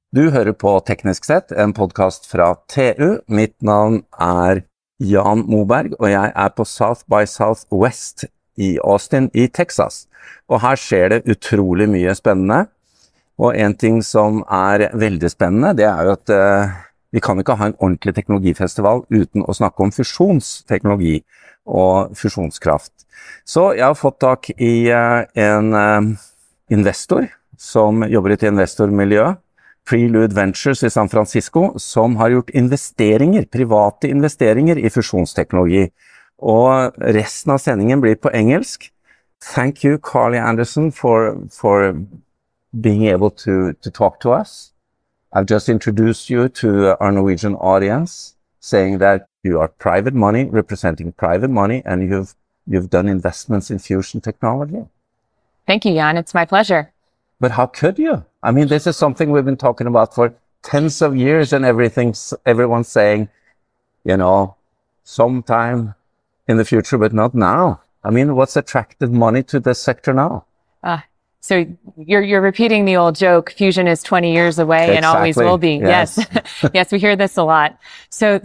Du hører på Teknisk sett, en podcast fra TU. Mitt navn Jan Moberg, og jeg på South by Southwest i Austin i Texas. Og her skjer det utrolig mye spennende. Og en ting som veldig spennende, det jo at vi kan ikke ha en ordentlig teknologifestival uten å snakke om fusjonsteknologi og fusjonskraft. Så jeg har fått tak i en investor som jobber i et investormiljø, Prelude Ventures i San Francisco, som har gjort private investeringer i fusjonsteknologi. Og resten av sendingen blir på engelsk. Thank you, Carly Anderson, for being able to talk to us. I've just introduced you to our Norwegian audience, saying that you are private money, representing private money, and you've done investments in fusion technology. Thank you, Jan. It's my pleasure. But how could you? I mean, this is something we've been talking about for tens of years and everyone's saying, sometime in the future, but not now. I mean, what's attracted money to this sector now? So you're repeating the old joke, fusion is 20 years away and always will be. Yes. Yes, we hear this a lot. So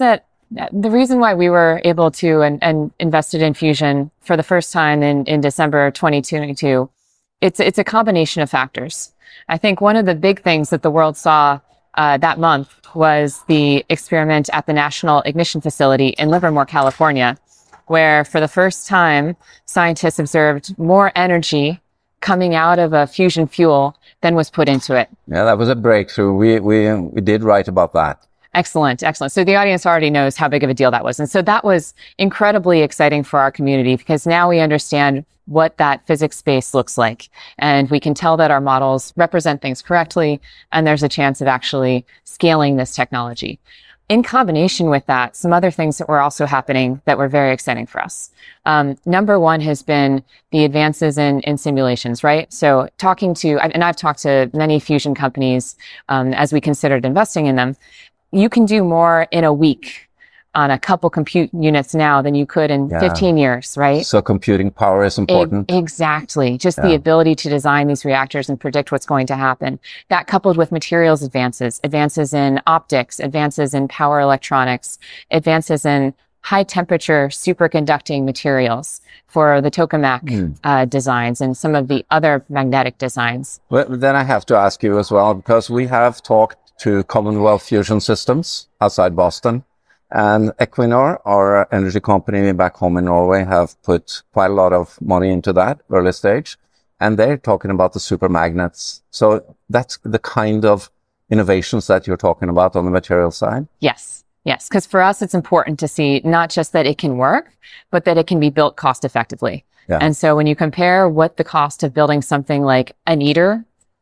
the reason why we were able to and invested in fusion for the first time in December 2022, it's a combination of factors. I think one of the big things that the world saw that month was the experiment at the National Ignition Facility in Livermore, California, where for the first time, scientists observed more energy coming out of a fusion fuel than was put into it. Yeah, that was a breakthrough. We did write about that. Excellent. So the audience already knows how big of a deal that was. And so that was incredibly exciting for our community because now we understand what that physics space looks like. And we can tell that our models represent things correctly, and there's a chance of actually scaling this technology. In combination with that, some other things that were also happening that were very exciting for us. Number one has been the advances in simulations, right? So I've talked to many fusion companies as we considered investing in them. You can do more in a week on a couple compute units now than you could in 15 years, right? So computing power is important. Exactly. Just the ability to design these reactors and predict what's going to happen. That coupled with materials advances in optics, advances in power electronics, advances in high temperature superconducting materials for the tokamak designs and some of the other magnetic designs. Well, then I have to ask you as well, because we have talked to Commonwealth Fusion Systems outside Boston. And Equinor, our energy company back home in Norway, have put quite a lot of money into that early stage. And they're talking about the supermagnets. So that's the kind of innovations that you're talking about on the material side? Yes. Because for us, it's important to see not just that it can work, but that it can be built cost effectively. Yeah. And so when you compare what the cost of building something like an ITER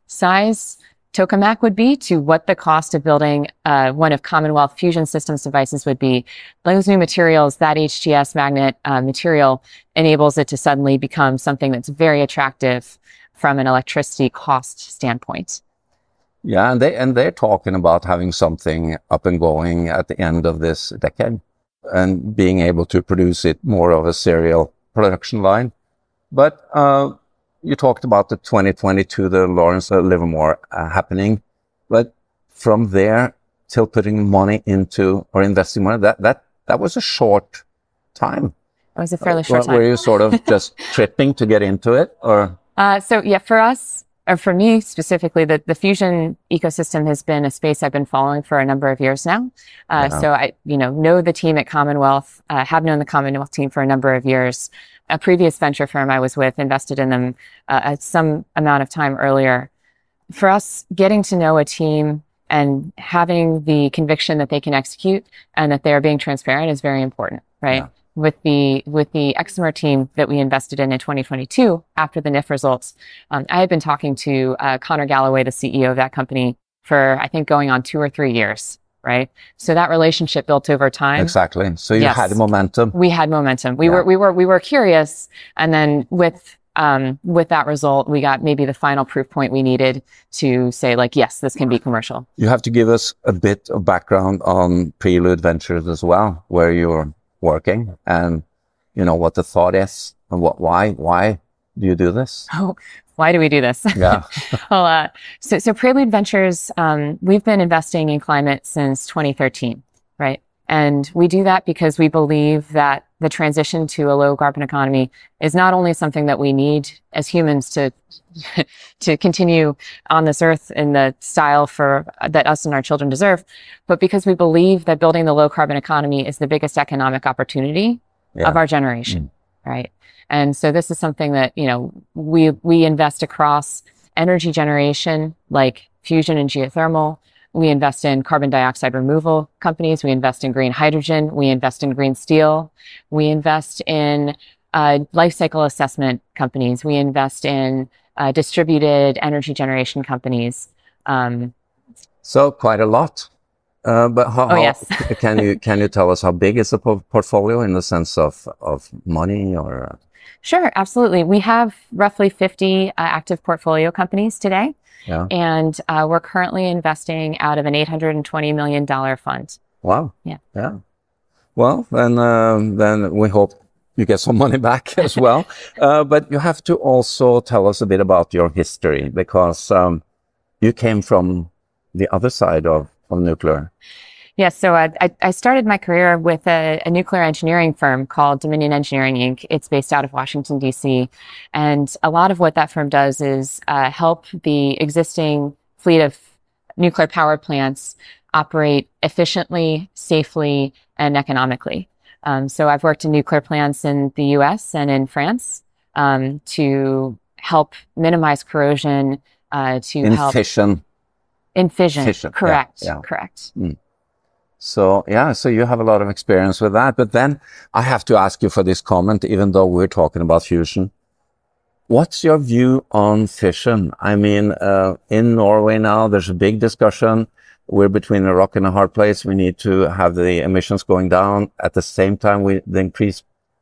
size tokamak would be to what the cost of building one of Commonwealth Fusion Systems devices would be, those new materials, that HTS magnet material enables it to suddenly become something that's very attractive from an electricity cost standpoint. Yeah, and they're talking about having something up and going at the end of this decade and being able to produce it more of a serial production line. But you talked about the 2022, the Lawrence Livermore happening, but from there till putting money into or investing money, that was a short time. It was a fairly short time. Were you sort of just tripping to get into it, or? For us, or for me specifically, the fusion ecosystem has been a space I've been following for a number of years now. So I, know the team at Commonwealth, have known the Commonwealth team for a number of years. A previous venture firm I was with invested in them at some amount of time earlier. For us, getting to know a team and having the conviction that they can execute and that they're being transparent is very important, right? Yeah. With the Exmer team that we invested in 2022 after the NIF results, I had been talking to Connor Galloway, the CEO of that company, for I think going on 2 or 3 years. Right. So that relationship built over time. Exactly. So you had momentum. We had momentum. We were curious. And then with that result, we got maybe the final proof point we needed to say yes, this can be commercial. You have to give us a bit of background on Prelude Ventures as well, where you're working and, what the thought is and why do you do this? Oh, why do we do this? Yeah. Well, so Prelude Ventures, we've been investing in climate since 2013, right? And we do that because we believe that the transition to a low carbon economy is not only something that we need as humans to continue on this earth in the style that us and our children deserve, but because we believe that building the low carbon economy is the biggest economic opportunity of our generation, right? And so this is something that, we invest across energy generation, like fusion and geothermal. We invest in carbon dioxide removal companies. We invest in green hydrogen. We invest in green steel. We invest in life cycle assessment companies. We invest in distributed energy generation companies. So quite a lot. But how yes. can you tell us how big is the portfolio in the sense of money or? Sure, absolutely. We have roughly 50 active portfolio companies today. Yeah. And we're currently investing out of an $820 million fund. Wow. Yeah. Yeah. Well, then we hope you get some money back as well. But you have to also tell us a bit about your history, because you came from the other side of nuclear. Yes. So I started my career with a nuclear engineering firm called Dominion Engineering, Inc. It's based out of Washington, D.C. And a lot of what that firm does is help the existing fleet of nuclear power plants operate efficiently, safely, and economically. So I've worked in nuclear plants in the U.S. and in France to help minimize corrosion, In fission. Correct. Yeah. Correct. So you have a lot of experience with that. But then I have to ask you for this comment, even though we're talking about fusion. What's your view on fission? I mean, in Norway now, there's a big discussion. We're between a rock and a hard place. We need to have the emissions going down. At the same time, we increase,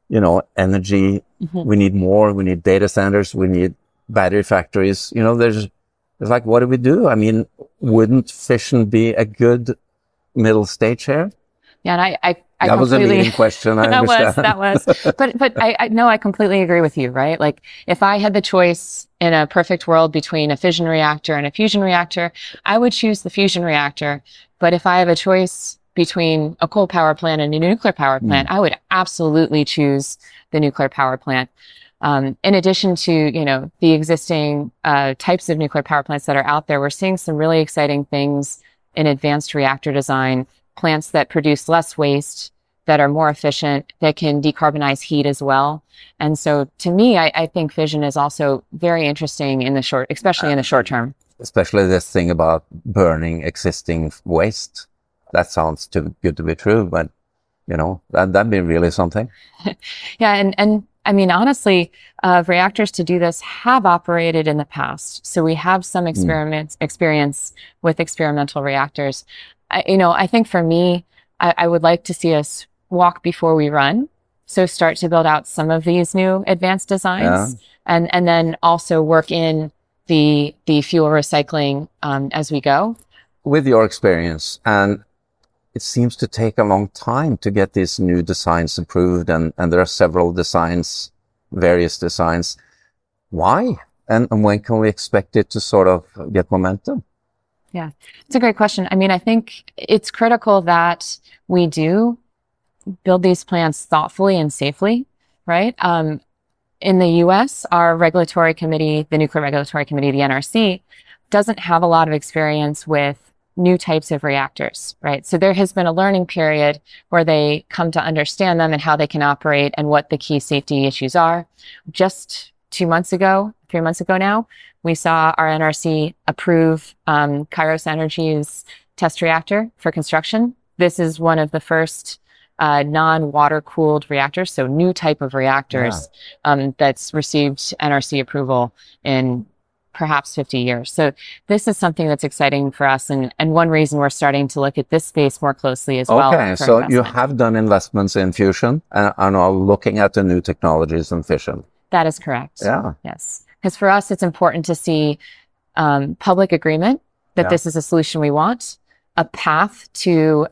energy. We need more. We need data centers. We need battery factories. There's like, what do we do? I mean, wouldn't fission be a good middle stage here? Yeah, and I that was a leading question. I understand. That was. But I completely agree with you, right? Like, if I had the choice in a perfect world between a fission reactor and a fusion reactor, I would choose the fusion reactor. But if I have a choice between a coal power plant and a nuclear power plant, I would absolutely choose the nuclear power plant. In addition to, the existing types of nuclear power plants that are out there, we're seeing some really exciting things in advanced reactor design, plants that produce less waste, that are more efficient, that can decarbonize heat as well. And so to me, I think fission is also very interesting especially in the short term. Especially this thing about burning existing waste. That sounds too good to be true, but that'd be really something. Yeah. And I mean, honestly, reactors to do this have operated in the past. So we have some experience with experimental reactors. I think for me, I would like to see us walk before we run. So start to build out some of these new advanced designs, and then also work in the fuel recycling as we go. With your experience, and it seems to take a long time to get these new designs approved, and there are several designs, various designs. Why? And when can we expect it to sort of get momentum? Yeah, it's a great question. I mean, I think it's critical that we do build these plants thoughtfully and safely, right? In the U.S., our regulatory committee, the Nuclear Regulatory Committee, the NRC, doesn't have a lot of experience with new types of reactors, right? So there has been a learning period where they come to understand them and how they can operate and what the key safety issues are. Just 3 months ago now, we saw our NRC approve Kairos Energy's test reactor for construction. This is one of the first non-water cooled reactors, so new type of reactors that's received NRC approval in perhaps 50 years. So this is something that's exciting for us, and one reason we're starting to look at this space more closely as well. Okay, so you have done investments in fusion and are now looking at the new technologies in fission. That is correct. Yeah. Yes. Because for us, it's important to see public agreement that this is a solution we want, a path to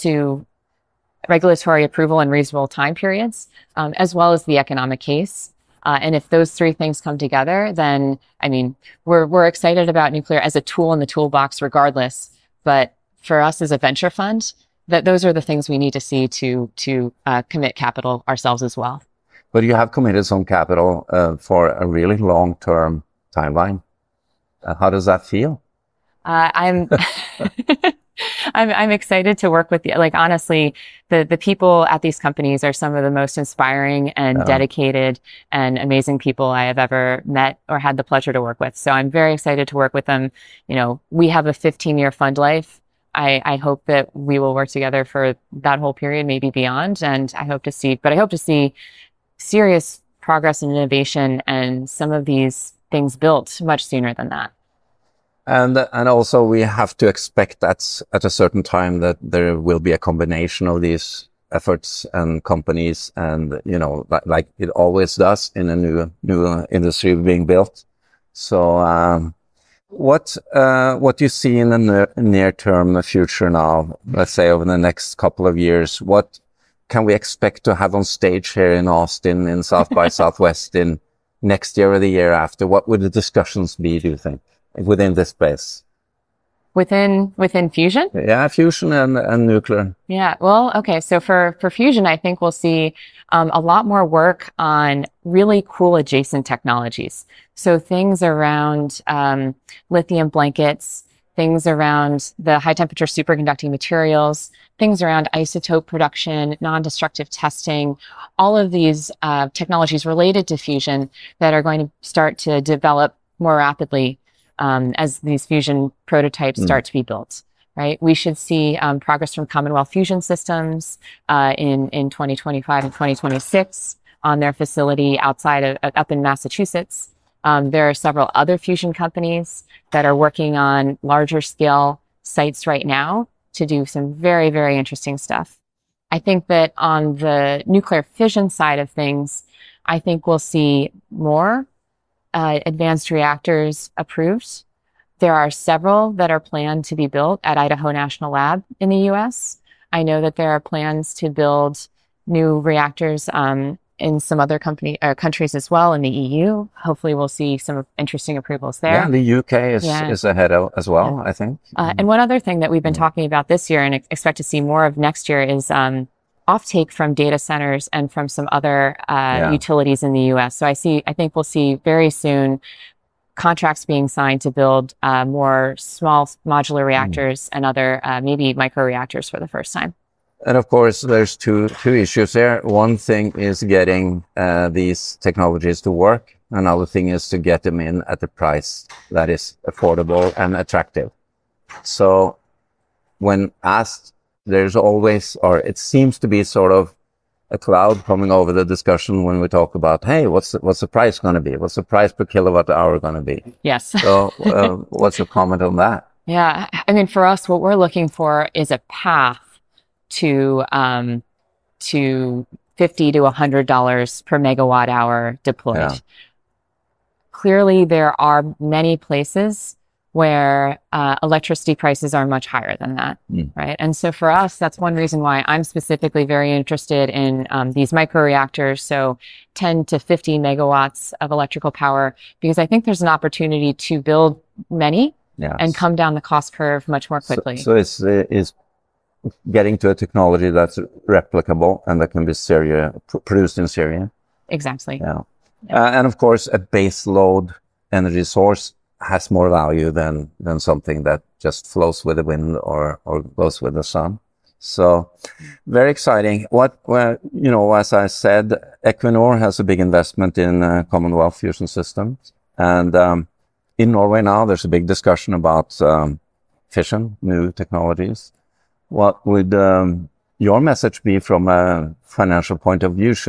regulatory approval in reasonable time periods, as well as the economic case. And if those three things come together, then, I mean, we're excited about nuclear as a tool in the toolbox regardless. But for us as a venture fund, that those are the things we need to see to commit capital ourselves as well. But you have committed some capital for a really long-term timeline. How does that feel? I'm I'm excited to work with you. Like, honestly, the people at these companies are some of the most inspiring and dedicated and amazing people I have ever met or had the pleasure to work with. So I'm very excited to work with them. You know, we have a 15-year fund life. I hope that we will work together for that whole period, maybe beyond. And I hope to see serious progress and innovation and some of these things built much sooner than that. And also we have to expect that at a certain time that there will be a combination of these efforts and companies, and you know, like it always does in a new industry being built. So what do you see in the near term future now? Let's say over the next couple of years, what can we expect to have on stage here in Austin in South by Southwest in next year or the year after? What would the discussions be, do you think, within this space? Within fusion? Yeah, fusion and nuclear. Yeah. Well, okay. So for fusion, I think we'll see a lot more work on really cool adjacent technologies. So things around lithium blankets, things around the high temperature superconducting materials, things around isotope production, non-destructive testing, all of these technologies related to fusion that are going to start to develop more rapidly as these fusion prototypes start to be built, right? We should see progress from Commonwealth Fusion Systems in 2025 and 2026 on their facility outside of up in Massachusetts. There are several other fusion companies that are working on larger scale sites right now to do some very, very interesting stuff. I think that on the nuclear fission side of things, I think we'll see more advanced reactors approved. There are several that are planned to be built at Idaho National Lab in the U.S. I know that there are plans to build new reactors in some other countries as well in the EU. Hopefully we'll see some interesting approvals there. Yeah, the UK is ahead as well, I think. And one other thing that we've been talking about this year and expect to see more of next year is offtake from data centers and from some other utilities in the U.S. So I think we'll see very soon contracts being signed to build more small modular reactors and other maybe micro reactors for the first time. And of course, there's two issues there. One thing is getting these technologies to work. Another thing is to get them in at a price that is affordable and attractive. So when asked, there's always, or it seems to be sort of a cloud coming over the discussion when we talk about, hey, what's the price going to be? What's the price per kilowatt hour going to be? Yes. So what's your comment on that? Yeah. I mean, for us, what we're looking for is a path to $50 to $100 per megawatt hour deployed. Yeah. Clearly, there are many places where electricity prices are much higher than that, right? And so for us, that's one reason why I'm specifically very interested in these microreactors, so 10 to 50 megawatts of electrical power, because I think there's an opportunity to build many and come down the cost curve much more quickly. So it's getting to a technology that's replicable and that can be produced in Syria. Exactly. Yeah. And of course, a base load energy source has more value than something that just flows with the wind or goes with the sun. So very exciting. As I said, Equinor has a big investment in Commonwealth Fusion Systems. And in Norway now, there's a big discussion about fission, new technologies. What would your message be from a financial point of view?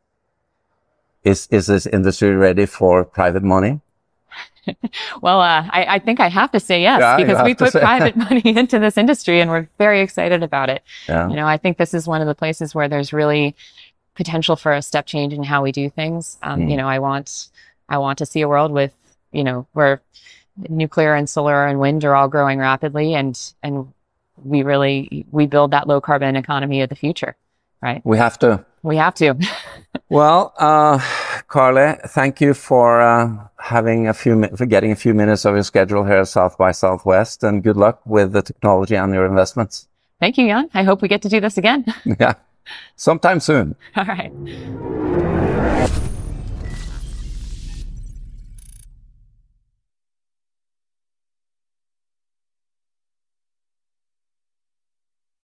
Is this industry ready for private money? Well, I think I have to say yes, because we put private money into this industry and we're very excited about it. Yeah. I think this is one of the places where there's really potential for a step change in how we do things. I want to see a world with, where nuclear and solar and wind are all growing rapidly and we build that low carbon economy of the future, right? We have to. We have to. Well, Carly, thank you for getting a few minutes of your schedule here at South by Southwest, and good luck with the technology and your investments. Thank you, Jan. I hope we get to do this again. Yeah, sometime soon. All right.